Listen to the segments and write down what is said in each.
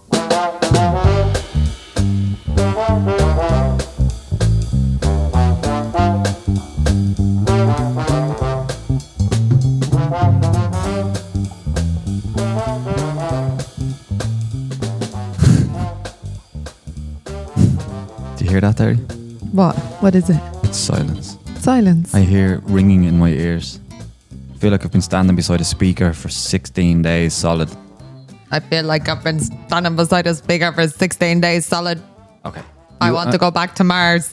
Do you hear that, Terry? What? What is it? It's silence. Silence. I hear ringing in my ears. I feel like I've been standing beside a speaker for 16 days solid. I feel like I've been standing beside a speaker for 16 days solid. Okay. I want to go back to Mars.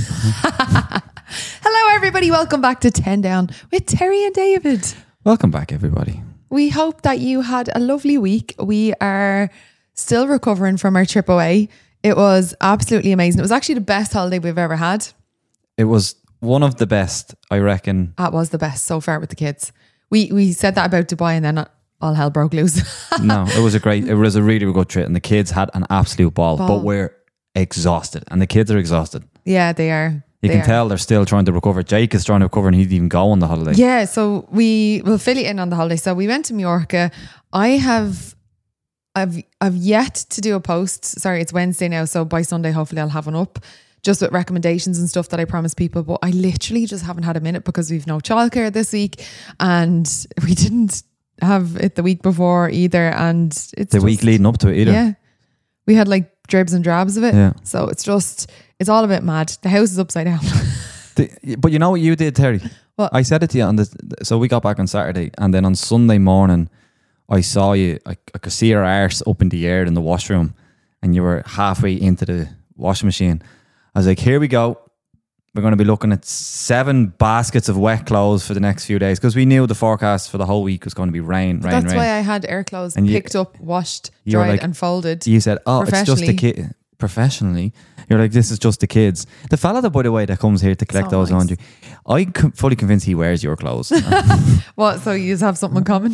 Hello, everybody. Welcome back to 10 Down with Terry and David. Welcome back, everybody. We hope that you had a lovely week. We are still recovering from our trip away. It was absolutely amazing. It was actually the best holiday we've ever had. It was one of the best, I reckon. That was the best so far with the kids. We said that about Dubai and then all hell broke loose. No, it was a really good trip and the kids had an absolute ball. But we're exhausted and the kids are exhausted. Yeah, they are. You can tell they're still trying to recover. Jake is trying to recover and he didn't even go on the holiday. Yeah, so we will fill you in on the holiday. So we went to Mallorca. I've yet to do a post. Sorry, it's Wednesday now. So by Sunday, hopefully I'll have one up just with recommendations and stuff that I promised people. But I literally just haven't had a minute because we've no childcare this week and we didn't have it the week before either. And it's the week leading up to it either. Yeah. We had like dribs and drabs of it. Yeah. So it's all a bit mad. The house is upside down. But you know what you did, Terry? What? I said it to you so we got back on Saturday and then on Sunday morning I saw you, I could see your arse up in the air in the washroom and you were halfway into the washing machine. I was like, here we go. We're going to be looking at 7 baskets of wet clothes for the next few days because we knew the forecast for the whole week was going to be rain. That's why I had air clothes picked up, washed, dried and folded. You said, oh, it's just the kid. Professionally, you're like, this is just the kids. The fella that, by the way, that comes here to collect those laundry, I'm fully convinced he wears your clothes. What? So you just have something in common?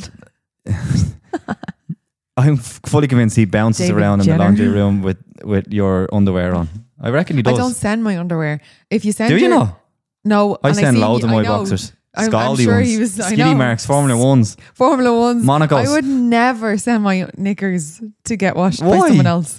I'm fully convinced he bounces David around Jenner. in the laundry room with your underwear on. I reckon he does. I don't send my underwear. If you send, do you not? No, I send loads of my boxers. I'm Scaldy sure ones, he was. Skinny marks, Formula Ones, Monacos. I would never send my knickers to get washed by Why? someone else.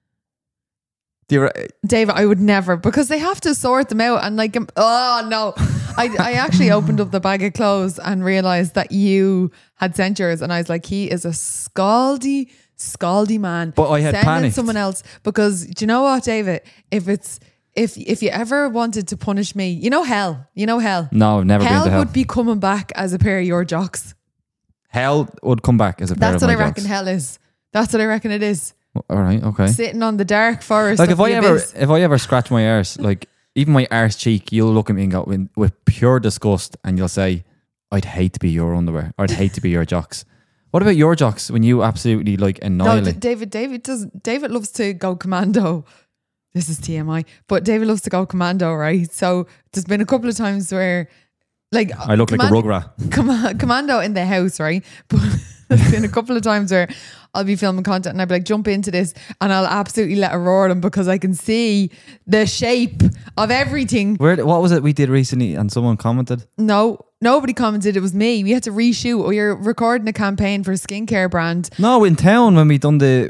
David, I would never, because they have to sort them out and like, oh no. I actually opened up the bag of clothes and realised that you had sent yours and I was like, he is a scaldy man. But I had Send panicked. someone else because do you know what, David? If you ever wanted to punish me, you know hell. No, I've never been to hell. Hell would be coming back as a pair of your jocks. Hell would come back as a pair of my jocks. That's what I reckon hell is. That's what I reckon it is. All right, okay. Sitting on the dark forest. Like if I ever scratch my arse, like even my arse cheek, you'll look at me and go with pure disgust, and you'll say, "I'd hate to be your underwear. I'd hate to be your jocks." What about your jocks when you absolutely like annihilate? No, David loves to go commando. This is TMI, but David loves to go commando, right? So there's been a couple of times where, like, I look like a rugrat. Commando in the house, right? But there's been a couple of times where I'll be filming content and I'll be like, jump into this and I'll absolutely let it roar them because I can see the shape of everything. What was it we did recently and someone commented? No, nobody commented. It was me. We had to reshoot. We were recording a campaign for a skincare brand. No, in town when we done the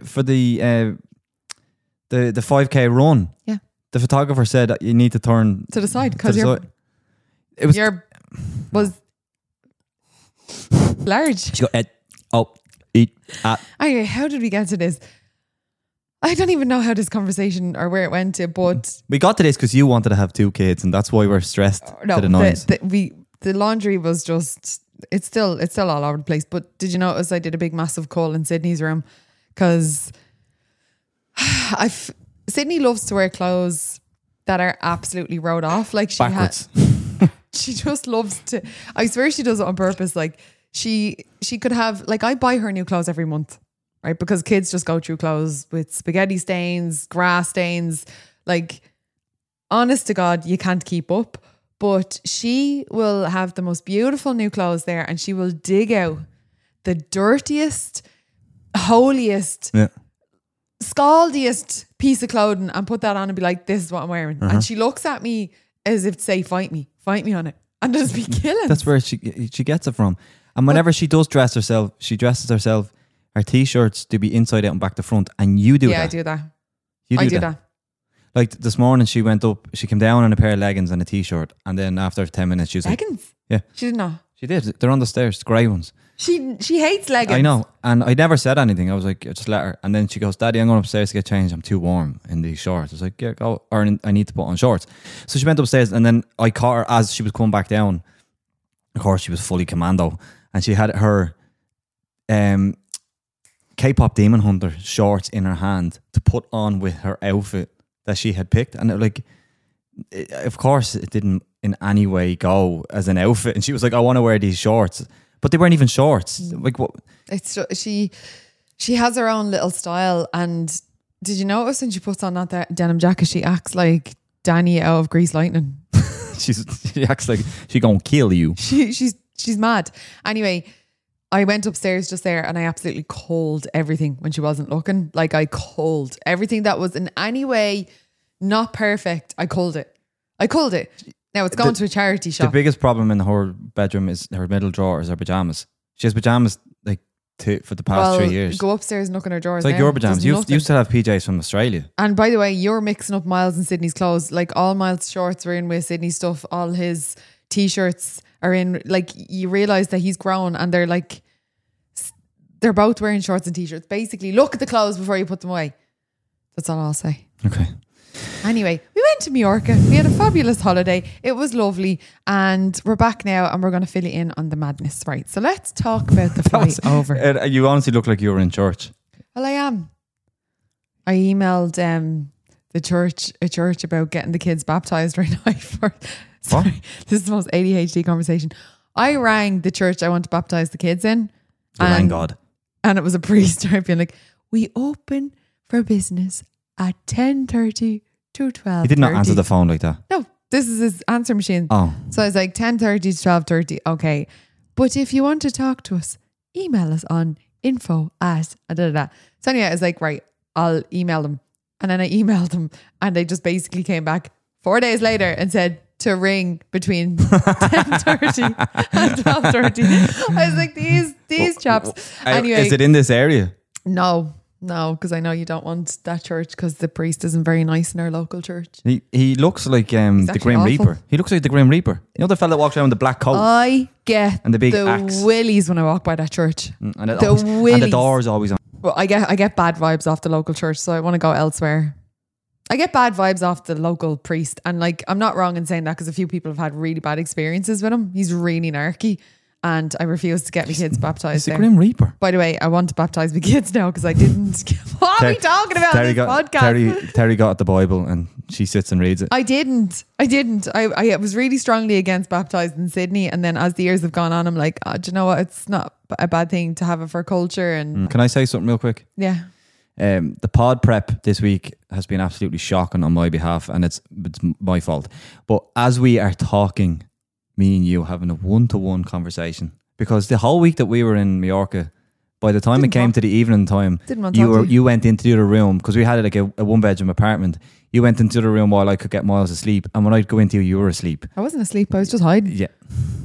5K run. Yeah. The photographer said that you need to turn to the side because your was large. She got eat. Anyway, how did we get to this? I don't even know how this conversation or where it went to, but we got to this because you wanted to have 2 kids, and that's why we're stressed to the nines. The laundry was just it's still all over the place. But did you notice I did a big massive call in Sydney's room because Sydney loves to wear clothes that are absolutely rode off. Like she just loves to. I swear she does it on purpose. Like she could have, like, I buy her new clothes every month, right? Because kids just go through clothes with spaghetti stains, grass stains. Like, honest to God, you can't keep up. But she will have the most beautiful new clothes there, and she will dig out the dirtiest, holiest, scaldiest piece of clothing and put that on and be like, this is what I'm wearing. And she looks at me as if to say, fight me on it, and just be killing. That's where she gets it from. And whenever she does dress herself, she dresses herself our t-shirts to be inside out and back to front, and you do that. I do that. You I do that. Like this morning, she came down in a pair of leggings and a t-shirt, and then after 10 minutes, she was leggings? Yeah. She did not. She did. They're on the stairs, grey ones. She hates leggings. I know. And I never said anything. I was like, just let her. And then she goes, Daddy, I'm going upstairs to get changed. I'm too warm in these shorts. I was like, yeah, go. Or I need to put on shorts. So she went upstairs, and then I caught her as she was coming back down. Of course, she was fully commando. And she had her K-pop Demon Hunter shorts in her hand to put on with her outfit that she had picked. And of course, it didn't in any way go as an outfit. And she was like, I want to wear these shorts. But they weren't even shorts. Like what? It's she has her own little style. And did you notice when she puts on that denim jacket, she acts like Danny out of Grease Lightning. She acts like she gonna kill you. She's mad. Anyway, I went upstairs just there and I absolutely culled everything when she wasn't looking. Like I culled everything that was in any way not perfect. I culled it. Now it's going to a charity shop. The biggest problem in her bedroom is her middle drawer is her pajamas. She has pajamas like for the past 3 years. Go upstairs and look in her drawers. It's like your pajamas. You used to have PJs from Australia. And by the way, you're mixing up Miles and Sydney's clothes. Like all Miles' shorts were in with Sydney's stuff. All his t-shirts are in. Like you realise that he's grown and they're both wearing shorts and t-shirts. Basically, look at the clothes before you put them away. That's all I'll say. Okay. Anyway, we went to Majorca. We had a fabulous holiday. It was lovely. And we're back now and we're going to fill you in on the madness. Right. So let's talk about the flight over. You honestly look like you were in church. Well, I am. I emailed a church about getting the kids baptized right now. Sorry, this is the most ADHD conversation. I rang the church I want to baptize the kids in. You rang God. And it was a priest being like, we open for business at 10:30 to 12:30. He did not answer the phone like that. No, this is his answer machine. Oh. So I was like 10:30 to 12:30. Okay. But if you want to talk to us, email us on info@. So anyway, I was like, right, I'll email them. And then I emailed them and they just basically came back 4 days later and said to ring between 10:30 and 12:30. I was like, these chaps. Anyway. Is it in this area? No, because I know you don't want that church because the priest isn't very nice in our local church. He looks like the Grim awful. Reaper. He looks like the Grim Reaper. You know the fella that walks around with the black coat? I get and the big axe. willies when I walk by that church. And the door's always on. Well, I get bad vibes off the local church, so I want to go elsewhere. I get bad vibes off the local priest. And like, I'm not wrong in saying that because a few people have had really bad experiences with him. He's really narky. And I refuse to get my kids baptised. He's the Grim Reaper. By the way, I want to baptise my kids now because I didn't. What are we talking about on this podcast? Terry got the Bible and she sits and reads it. I didn't. I was really strongly against baptised in Sydney. And then as the years have gone on, I'm like, do you know what? It's not a bad thing to have it for culture. And Can I say something real quick? Yeah. The pod prep this week has been absolutely shocking on my behalf and it's my fault. But as we are talking, me and you having a one-to-one conversation, because the whole week that we were in Majorca, by the time it came to the evening time, you went into the other room because we had like a one-bedroom apartment. You went into the room while I could get Miles asleep, and when I'd go into you were asleep. I wasn't asleep. I was just hiding. Yeah.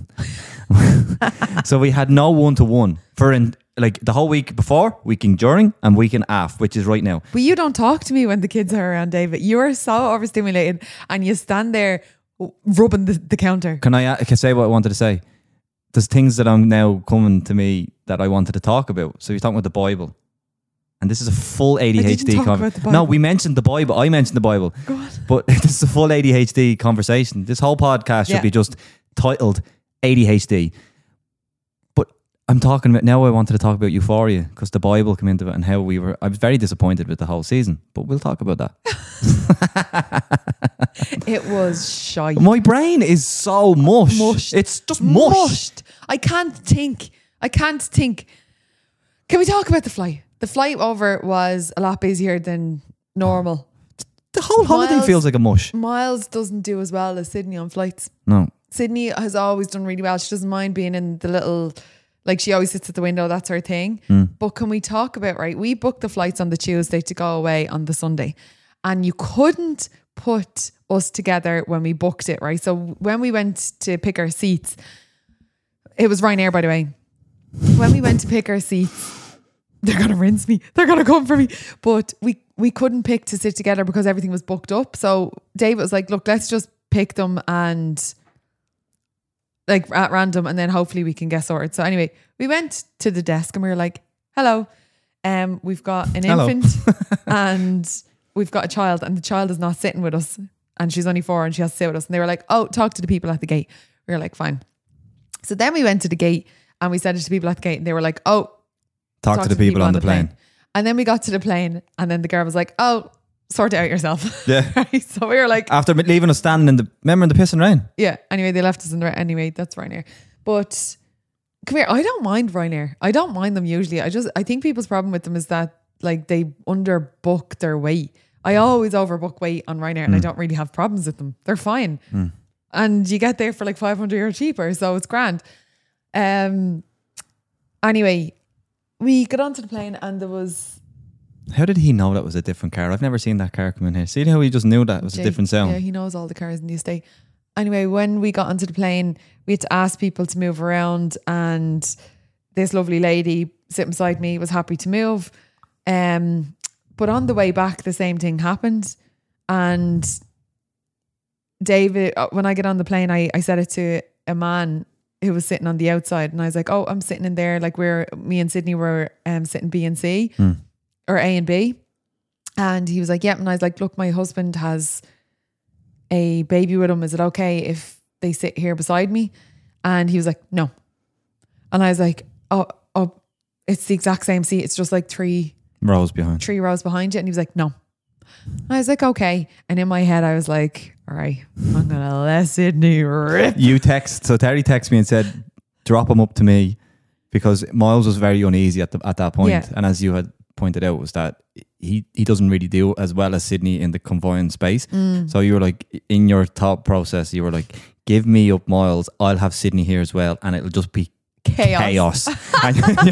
So we had no one-to-one for like the whole week before, weekend during, and weekend after, which is right now. But you don't talk to me when the kids are around, David. You are so overstimulated, and you stand there rubbing the counter. Can I say what I wanted to say? There's things that are now coming to me that I wanted to talk about. So you're talking about the Bible. And this is a full ADHD conversation. No, we mentioned the Bible. I mentioned the Bible. God. But this is a full ADHD conversation. This whole podcast should be just titled ADHD. But I'm talking about, now I wanted to talk about Euphoria because the Bible came into it and how I was very disappointed with the whole season. But we'll talk about that. It was shite. My brain is so mushed. It's just mushed. I can't think. Can we talk about the flight? The flight over was a lot busier than normal. The whole holiday feels like a mush. Miles doesn't do as well as Sydney on flights. No. Sydney has always done really well. She doesn't mind being in the little, like she always sits at the window. That's her thing. But can we talk about, right? We booked the flights on the Tuesday to go away on the Sunday. And you couldn't put us together when we booked it, right? So when we went to pick our seats, it was Ryanair, by the way. When we went to pick our seats, they're gonna rinse me. They're gonna come for me. But we couldn't pick to sit together because everything was booked up. So David was like, look, let's just pick them and like at random, and then hopefully we can get sorted. So anyway, we went to the desk and we were like, hello, we've got an infant and we've got a child, and the child is not sitting with us, and she's only 4 and she has to sit with us. And they were like, oh, talk to the people at the gate. We were like, fine. So then we went to the gate and we said it to the people at the gate, and they were like, oh, talk to the people on the plane. And then we got to the plane, and then the girl was like, oh, sort it out yourself. Yeah. Right? So we were like, after leaving us standing in the pissing rain. yeah. Anyway, they left us in the rain. Anyway, that's Ryanair. But come here, I don't mind Ryanair. I don't mind them usually. I think people's problem with them is that like they underbook their weight. I always overbook weight on Ryanair, and I don't really have problems with them. They're fine. And you get there for like €500 cheaper, so it's grand. Anyway, we got onto the plane, and there was... How did he know that was a different car? I've never seen that car come in here. See how he just knew that it was a different sound? Yeah, he knows all the cars in the estate. Anyway, when we got onto the plane, we had to ask people to move around, and this lovely lady sitting beside me was happy to move. But on the way back, the same thing happened. And David, when I get on the plane, I said it to a man who was sitting on the outside, and I was like, oh, I'm sitting in there. Like me and Sydney were sitting B and C. Or A and B. And he was like, yep. And I was like, look, my husband has a baby with him. Is it okay if they sit here beside me? And he was like, no. And I was like, oh, it's the exact same seat. It's just like 3 rows behind. 3 rows behind you. And he was like, no. And I was like, okay. And in my head, I was like, all right, I'm going to let Sydney rip. So Terry texted me and said, drop him up to me, because Miles was very uneasy at that point. Yeah. And as you had pointed out, was that he doesn't really do as well as Sydney in the convoying space. So you were like, in your thought process, you were like, give me up Miles, I'll have Sydney here as well, and it'll just be chaos. and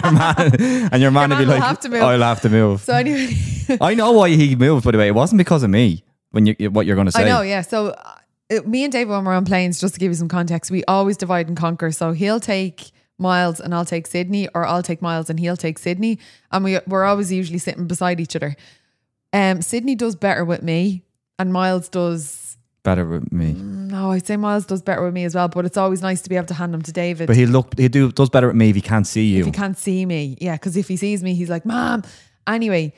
your man would be like, I'll have to move. So anyway, I know why he moved, by the way. It wasn't because of me. What you're going to say. I know, yeah. So me and Dave, when we're on planes, just to give you some context, we always divide and conquer. So he'll take Miles and I'll take Sydney, or I'll take Miles and he'll take Sydney, and we're always usually sitting beside each other. Sydney does better with me, and Miles does better with me. No, I'd say Miles does better with me as well, but it's always nice to be able to hand him to David. But does better with me if he can't see you. If he can't see me, yeah, because if he sees me, he's like, Mom. Anyway,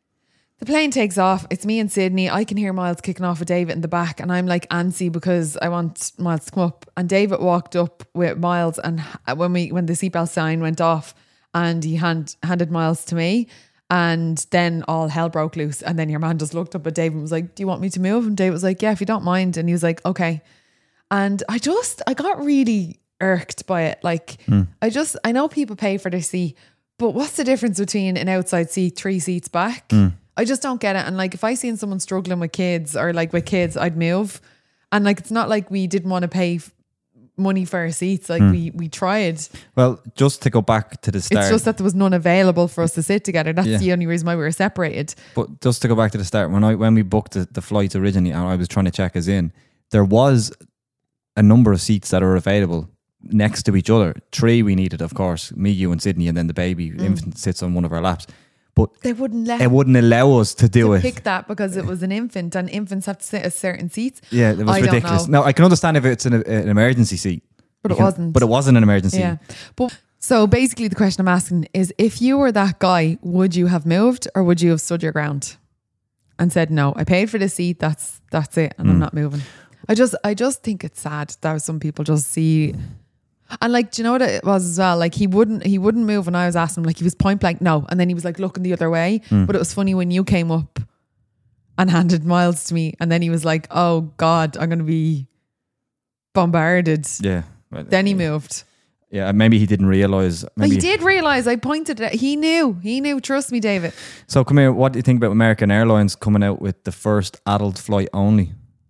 the plane takes off. It's me and Sydney. I can hear Miles kicking off with David in the back, and I'm like antsy because I want Miles to come up. And David walked up with Miles, and when the seatbelt sign went off, and he handed Miles to me, and then all hell broke loose. And then your man just looked up at David and was like, "Do you want me to move?" And David was like, "Yeah, if you don't mind." And he was like, "Okay." And I got really irked by it. Like, I know people pay for their seat, but what's the difference between an outside seat 3 seats back? I just don't get it. And like, if I seen someone struggling with kids, or like with kids, I'd move. And like, it's not like we didn't want to pay money for our seats. Like we tried. Well, just to go back to the start. It's just that there was none available for us to sit together. That's the only reason why we were separated. But just to go back to the start, when we booked the flights originally, and I was trying to check us in, there was a number of seats that are available next to each other. 3 we needed, of course, me, you and Sydney, and then the baby infant sits on one of our laps. But they wouldn't allow us to pick that because it was an infant, and infants have to sit at certain seats. Yeah, it was ridiculous. Now I can understand if it's an emergency seat, but it wasn't. But it wasn't an emergency. Yeah. But so basically, the question I'm asking is: if you were that guy, would you have moved, or would you have stood your ground and said, "No, I paid for the seat. That's it, and I'm not moving." I just think it's sad that some people just see. And like, do you know what it was as well? Like, he wouldn't move when I was asking him. Like, he was point blank no, and then he was like looking the other way. But it was funny when you came up and handed Miles to me, and then he was like, "Oh God, I'm going to be bombarded." Yeah. Then he moved. Yeah, maybe he didn't realise. He did realise. I pointed it. He knew. Trust me, David. So come here. What do you think about American Airlines coming out with the first adult flight only?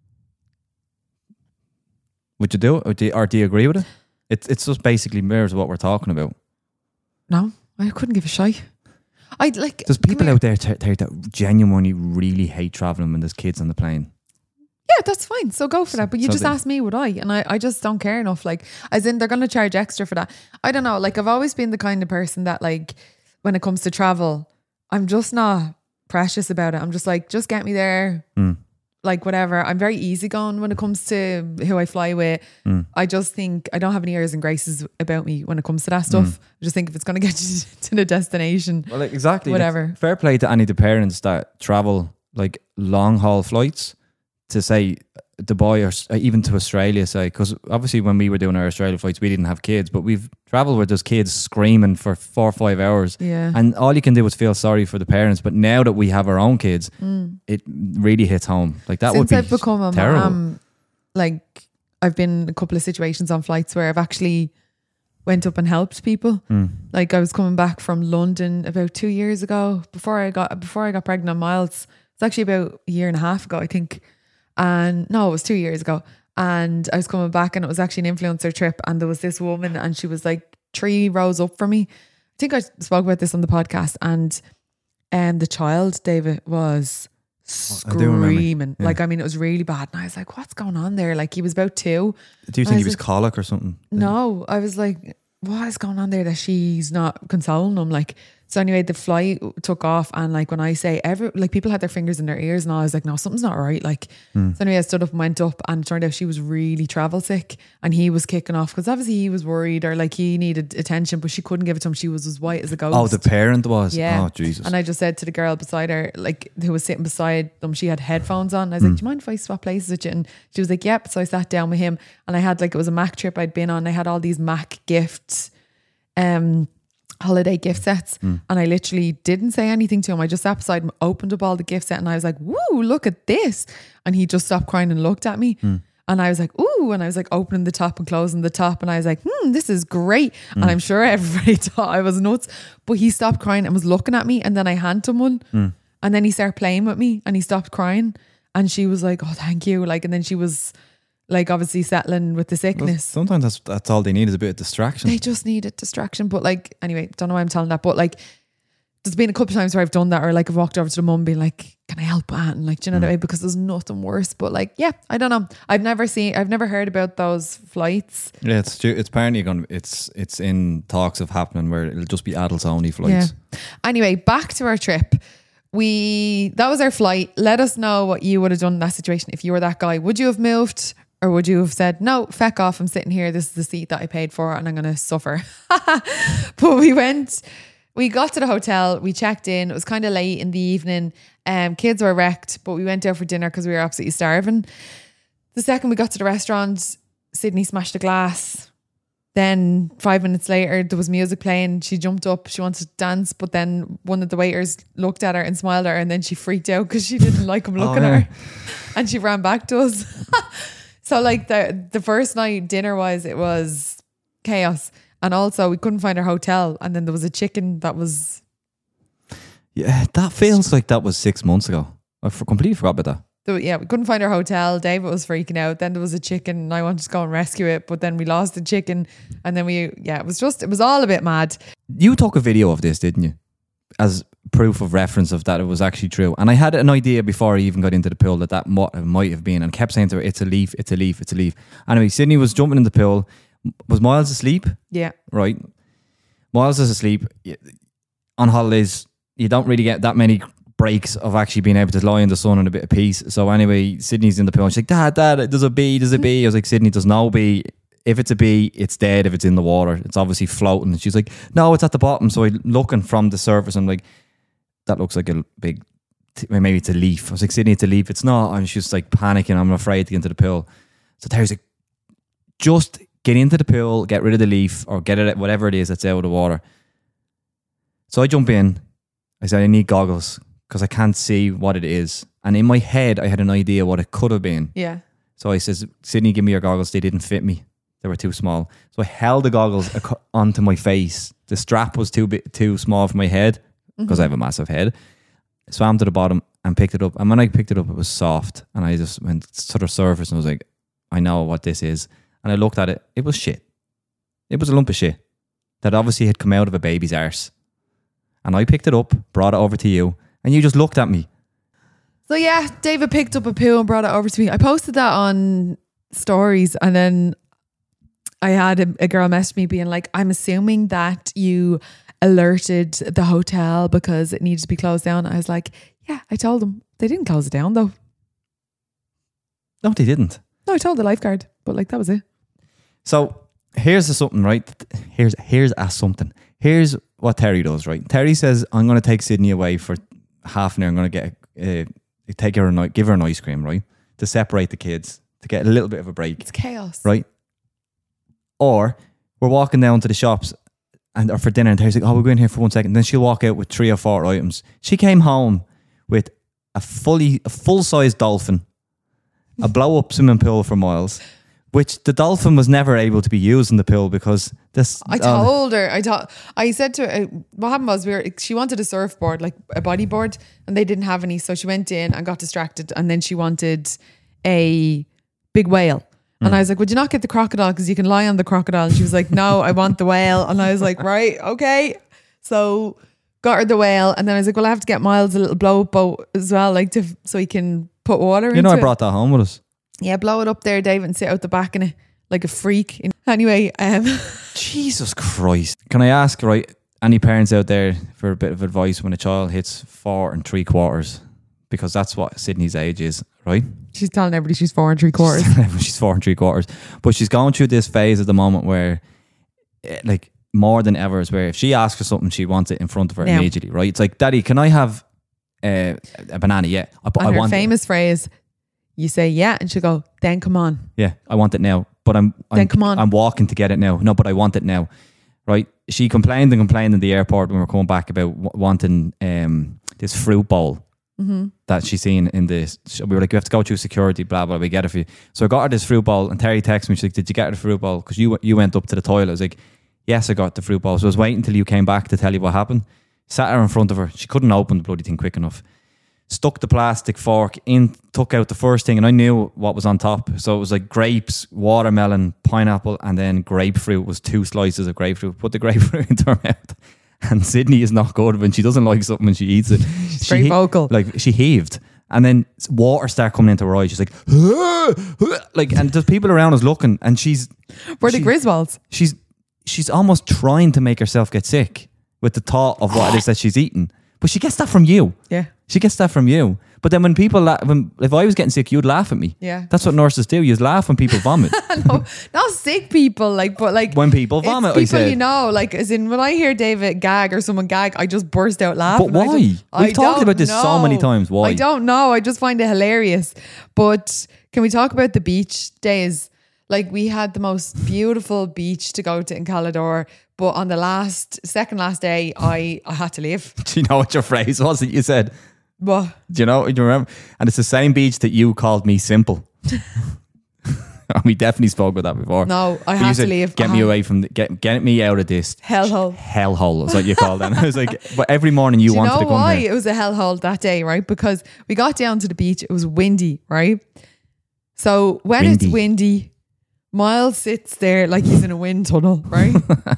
Would you do it, or do you agree with it? It's just basically mirrors what we're talking about. No, I couldn't give a shite. There's people out there that genuinely really hate traveling when there's kids on the plane. Yeah, that's fine. So go for that. But you just asked me, would I? And I just don't care enough. Like, as in, they're going to charge extra for that. I don't know. Like, I've always been the kind of person that, like, when it comes to travel, I'm just not precious about it. I'm just like, just get me there. Like whatever. I'm very easygoing when it comes to who I fly with. I just think I don't have any airs and graces about me when it comes to that stuff. I just think if it's going to get you to the destination, well, like, exactly. whatever. Like, fair play to any of the parents that travel like long haul flights to say Dubai or even to Australia, say, because obviously when we were doing our Australia flights, we didn't have kids, but we've travelled with those kids screaming for 4 or 5 hours. Yeah. And all you can do is feel sorry for the parents. But now that we have our own kids, it really hits home. Like that would be Since I've become a terrible. mom, like I've been in a couple of situations on flights where I've actually went up and helped people. Like I was coming back from London about 2 years ago before I got pregnant on Miles. It's actually about a year and a half ago, I think. And no, it was 2 years ago. And I was coming back and it was actually an influencer trip. And there was this woman and she was like 3 rows up from me. I think I spoke about this on the podcast. And the child, David, was screaming. Yeah. Like, I mean, it was really bad. And I was like, what's going on there? Like he was about 2. Do you think he was colic or something? No, I was like, what is going on there that she's not consoling him? Like, so anyway, the flight took off, and like when I say people had their fingers in their ears, and I was like, no, something's not right. Like, so anyway, I stood up and went up, and it turned out she was really travel sick, and he was kicking off because obviously he was worried or like he needed attention, but she couldn't give it to him. She was as white as a ghost. Oh, the parent was? Yeah. Oh, Jesus. And I just said to the girl beside her, like who was sitting beside them, she had headphones on. I was like, do you mind if I swap places with you? And she was like, yep. So I sat down with him, and I had like, it was a Mac trip I'd been on. I had all these Mac gifts, holiday gift sets, and I literally didn't say anything to him. I just sat beside him, opened up all the gift set, and I was like, woo, look at this. And he just stopped crying and looked at me. And I was like, ooh, and I was like opening the top and closing the top, and I was like, this is great. And I'm sure everybody thought I was nuts, but he stopped crying and was looking at me, and then I handed him one, and then he started playing with me, and he stopped crying, and she was like, oh, thank you. Like, and then she was like obviously settling with the sickness. Well, sometimes that's all they need is a bit of distraction. They just need a distraction. But like, anyway, don't know why I'm telling that, but like there's been a couple of times where I've done that, or like I've walked over to the mum being like, can I help Aunt? And like, do you know what I mean? Because there's nothing worse. But like, yeah, I don't know. I've never heard about those flights. Yeah, it's apparently it's in talks of happening where it'll just be adults only flights. Yeah. Anyway, back to our trip. That was our flight. Let us know what you would have done in that situation if you were that guy. Would you have moved? Or would you have said, no, feck off, I'm sitting here, this is the seat that I paid for and I'm going to suffer. But we got to the hotel, we checked in, it was kind of late in the evening, kids were wrecked, but we went out for dinner because we were absolutely starving. The second we got to the restaurant, Sydney smashed a glass. Then 5 minutes later, there was music playing. She jumped up, she wanted to dance, but then one of the waiters looked at her and smiled at her, and then she freaked out because she didn't like him looking at her. And she ran back to us. So like the first night dinner-wise, it was chaos. And also we couldn't find our hotel. And then there was a chicken that was... Yeah, that feels like that was 6 months ago. I completely forgot about that. Yeah, we couldn't find our hotel. David was freaking out. Then there was a chicken and I wanted to go and rescue it. But then we lost the chicken. And then it was all a bit mad. You took a video of this, didn't you? As proof of reference of that it was actually true. And I had an idea before I even got into the pool that might have been, and kept saying to her, it's a leaf, it's a leaf, it's a leaf. Anyway, Sydney was jumping in the pool. Was Miles asleep? Yeah. Right. Miles is asleep. On holidays, you don't really get that many breaks of actually being able to lie in the sun in a bit of peace. So anyway, Sydney's in the pool and she's like, Dad, there's a bee. I was like, Sydney, there's no bee. If it's a bee, it's dead. If it's in the water, it's obviously floating. And she's like, no, it's at the bottom. So I'm looking from the surface. I'm like, that looks like a big, maybe it's a leaf. I was like, Sydney, it's a leaf. It's not. And she's like panicking. I'm afraid to get into the pool. So Terry's like, just get into the pool, get rid of the leaf, or get it, whatever it is that's out of the water. So I jump in. I said, I need goggles because I can't see what it is. And in my head, I had an idea what it could have been. Yeah. So I says, Sydney, give me your goggles. They didn't fit me. They were too small. So I held the goggles onto my face. The strap was too small for my head because I have a massive head. Swam to the bottom and picked it up. And when I picked it up, it was soft. And I just went to the surface and I was like, I know what this is. And I looked at it. It was shit. It was a lump of shit that obviously had come out of a baby's arse. And I picked it up, brought it over to you, and you just looked at me. So yeah, David picked up a poo and brought it over to me. I posted that on stories, and then I had a girl message me being like, I'm assuming that you alerted the hotel because it needed to be closed down. I was like, yeah, I told them. They didn't close it down though. No, they didn't. No, I told the lifeguard, but like that was it. So here's something, right? Here's something. Here's what Terry does, right? Terry says, I'm going to take Sydney away for half an hour. I'm going to give her an ice cream, right? To separate the kids, to get a little bit of a break. It's chaos. Right? Or we're walking down to the shops or for dinner and Terry's like, oh, we'll go in here for 1 second. Then she'll walk out with 3 or 4 items. She came home with a full-size dolphin, a blow-up swimming pool for Miles, which the dolphin was never able to be used in the pool because this... I told her, I said to her, what happened was she wanted a surfboard, like a bodyboard, and they didn't have any. So she went in and got distracted. And then she wanted a big whale. And I was like, would you not get the crocodile? Because you can lie on the crocodile. And she was like, no, I want the whale. And I was like, right, okay. So got her the whale. And then I was like, well, I have to get Miles a little blow up boat as well, like so he can put water into it. I brought that home with us. Yeah, blow it up there, Dave, and sit out the back in it like a freak. Anyway, Jesus Christ. Can I ask, right, any parents out there for a bit of advice when a child hits 4 3/4? Because that's what Sydney's age is, right? She's telling everybody she's 4 3/4. She's 4 3/4. But she's going through this phase at the moment where, like, more than ever is where if she asks for something, she wants it in front of her immediately, right? It's like, Daddy, can I have a banana? Yeah. I want her famous phrase, you say yeah, and she'll go, then come on. Yeah, I want it now. But then come on. I'm walking to get it now. No, but I want it now. Right? She complained in the airport when we were coming back about wanting this fruit bowl that she's seen in this. We were like, we have to go through security, blah, blah, we get it for you. So I got her this fruit bowl and Terry texted me, she's like, did you get her the fruit bowl? Because you went up to the toilet. I was like, yes, I got the fruit bowl. So I was waiting until you came back to tell you what happened. Sat her in front of her. She couldn't open the bloody thing quick enough. Stuck the plastic fork in, took out the first thing, and I knew what was on top. So it was like grapes, watermelon, pineapple, and then grapefruit was 2 slices of grapefruit. Put the grapefruit into her mouth. And Sydney is not good when she doesn't like something and she eats it. She's very vocal. Like, she heaved. And then water started coming into her eyes. She's like, like, and there's people around us looking, and We're the Griswolds. She's almost trying to make herself get sick with the thought of what it is that she's eating. But she gets that from you. Yeah. She gets that from you. But then when people if I was getting sick, you'd laugh at me. Yeah. That's what nurses do. You laugh when people vomit. No, not sick people, but when people vomit, people, I said. you know, like, as in when I hear David gag or someone gag, I just burst out laughing. But why? We've talked about this so many times. Why? I don't know. I just find it hilarious. But can we talk about the beach days? Like, we had the most beautiful beach to go to in Calidore, but on the second last day, I had to leave. Do you know what your phrase was that you said? What? Do you remember? And it's the same beach that you called me simple. We definitely spoke about that before. No, I had to leave. Get me away from get me out of this hellhole. Hellhole is what you called it. I was like, but every morning you wanted to come why here. It was a hellhole that day, right? Because we got down to the beach. It was windy, right? So when it's windy, Miles sits there like he's in a wind tunnel, right?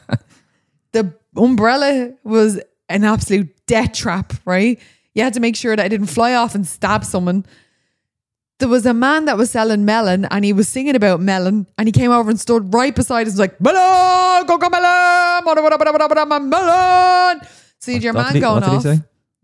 The umbrella was an absolute death trap, right? You had to make sure that it didn't fly off and stab someone. There was a man that was selling melon and he was singing about melon and he came over and stood right beside us and was like, melon, go melon, melon. So you had your man going off. What did he say?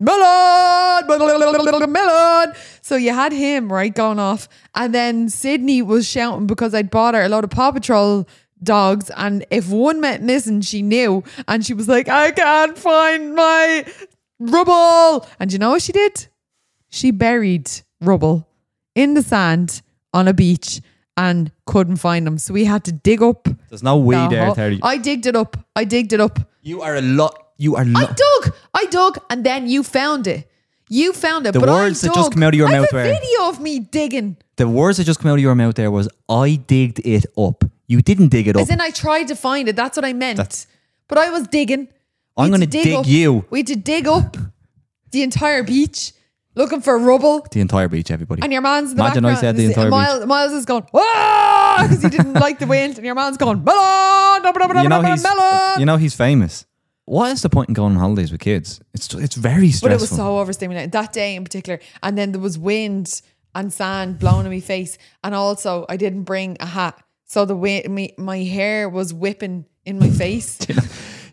Melon. So you had him, right, going off. And then Sydney was shouting because I'd bought her a load of Paw Patrol dogs, and if one went missing, she knew. And she was like, I can't find my Rubble. And you know what she did? She buried Rubble in the sand on a beach and couldn't find him. So we had to dig up. There's no weed there, Terry. I digged it up. You are a lot. I dug, and then you found it. You found it. The words that just come out of your mouth were... I have a video of me digging. The words that just come out of your mouth there was, I digged it up. You didn't dig it up. As in, I tried to find it. That's what I meant. But I was digging. I'm going to dig you. We had to dig up the entire beach looking for Rubble. The entire beach, everybody. And your man's in the background. Imagine I said the entire beach. Miles is going, whoa, because he didn't like the wind. And your man's going, melon. You know he's famous. What is the point in going on holidays with kids? It's very stressful. But it was so overstimulating. That day in particular. And then there was wind and sand blowing in my face. And also, I didn't bring a hat. So the wind, my hair was whipping in my face.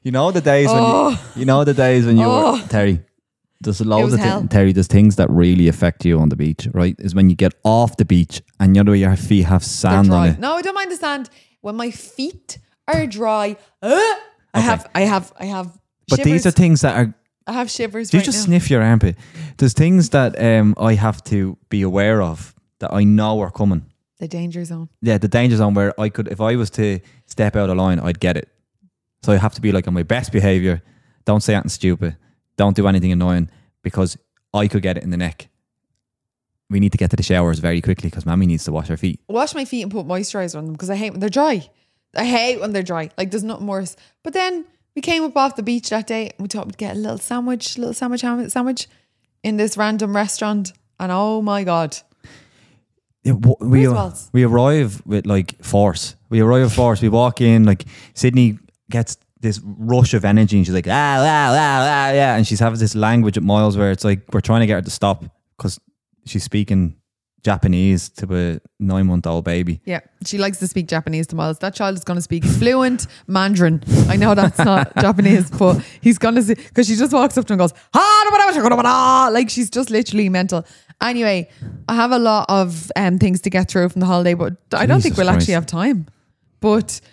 You know the days when you were Terry. There's loads of Terry. There's things that really affect you on the beach, right? Is when you get off the beach and you know your feet have sand on it. No, I don't mind the sand. When my feet are dry, I have. But shivers. these are things that are. I have shivers. Do you just sniff your armpit? There's things that I have to be aware of that I know are coming. The danger zone. Yeah, the danger zone where I could, if I was to step out of line, I'd get it. So I have to be like on my best behaviour. Don't say anything stupid. Don't do anything annoying because I could get it in the neck. We need to get to the showers very quickly because Mammy needs to wash her feet. Wash my feet and put moisturiser on them because I hate when they're dry. I hate when they're dry. Like there's nothing worse. But then we came up off the beach that day and we thought we'd get a little sandwich in this random restaurant. And oh my God. Yeah, we arrive with like force. We walk in, like Sydney gets this rush of energy and she's like, yeah. And she's having this language at Miles where it's like, we're trying to get her to stop because she's speaking Japanese to a 9-month-old baby. Yeah, she likes to speak Japanese to Miles. That child is going to speak fluent Mandarin. I know that's not Japanese, but he's going to see, because she just walks up to him and goes, like she's just literally mental. Anyway, I have a lot of things to get through from the holiday, but I don't think we'll actually have time. But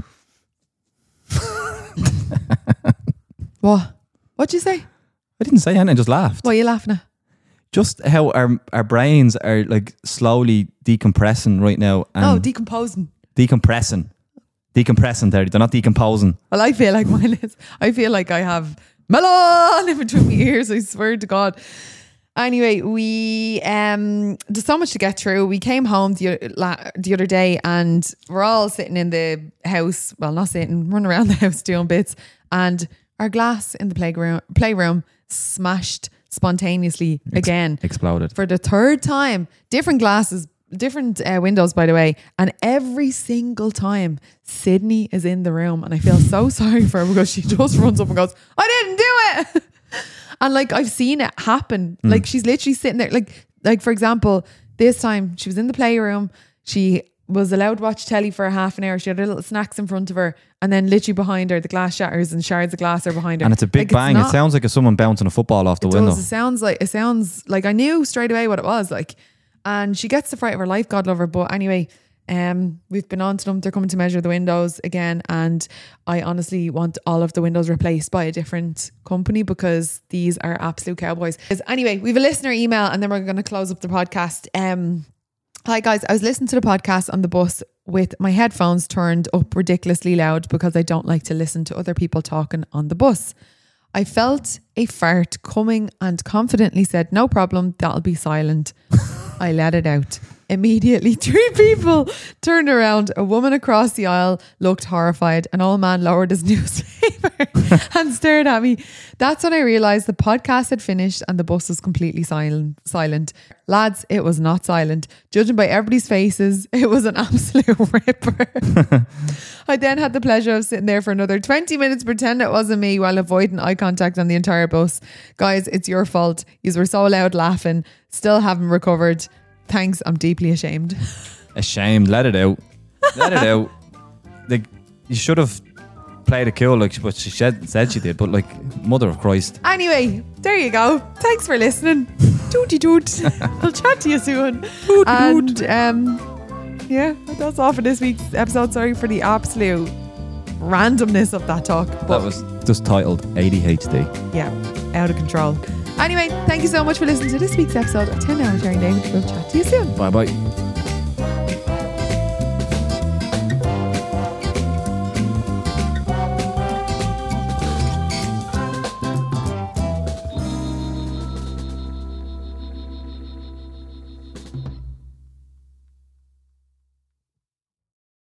what'd you say? I didn't say anything, I just laughed. What are you laughing at? Just how our brains are like slowly decompressing right now. And decomposing. Decompressing, Terry. They're not decomposing. Well, I feel like mine is. I feel like I have melon in between my ears. I swear to God. Anyway, we there's so much to get through. We came home the other day and we're all sitting in the house. Well, not sitting, running around the house doing bits. And our glass in the playroom smashed spontaneously again. Exploded. For the third time. Different glasses, different windows, by the way. And every single time Sydney is in the room and I feel so sorry for her because she just runs up and goes, I didn't do it. And like I've seen it happen. Like she's literally sitting there. Like for example, this time she was in the playroom. She was allowed to watch telly for a half an hour. She had her little snacks in front of her, and then literally behind her, the glass shatters and shards of glass are behind her. And it's a big bang. It sounds like someone bouncing a football off the window. It sounds like I knew straight away what it was like. And she gets the fright of her life, God love her. But anyway, we've been on to them. They're coming to measure the windows again, and I honestly want all of the windows replaced by a different company because these are absolute cowboys. Anyway, we have a listener email and then we're going to close up the podcast. Hi guys, I was listening to the podcast on the bus with my headphones turned up ridiculously loud because I don't like to listen to other people talking on the bus. I felt a fart coming and confidently said, no problem, that'll be silent. I let it out. Immediately, 3 people turned around. A woman across the aisle looked horrified. An old man lowered his newspaper and stared at me. That's when I realised the podcast had finished and the bus was completely silent. Lads, it was not silent. Judging by everybody's faces, it was an absolute ripper. I then had the pleasure of sitting there for another 20 minutes pretending it wasn't me while avoiding eye contact on the entire bus. Guys, it's your fault. You were so loud laughing. Still haven't recovered. Thanks, I'm deeply ashamed. Ashamed, let it out. Let it out. Like, you should have played it cool like what she said she did, but like, mother of Christ. Anyway, there you go. Thanks for listening. Tooty toot. I'll chat to you soon. Toot. Yeah, that's all for this week's episode. Sorry for the absolute randomness of that talk. That was just titled ADHD. Yeah, out of control. Anyway, thank you so much for listening to this week's episode of 10 Hour Sharing David. We'll chat to you soon. Bye bye.